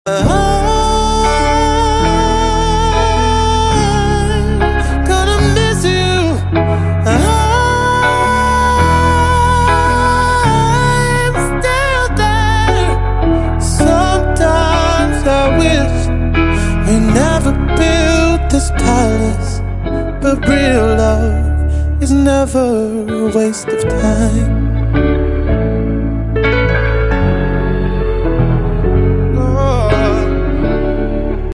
I'm gonna miss you. I'm still there. Sometimes I wish we never built this palace, but real love is never a waste of time.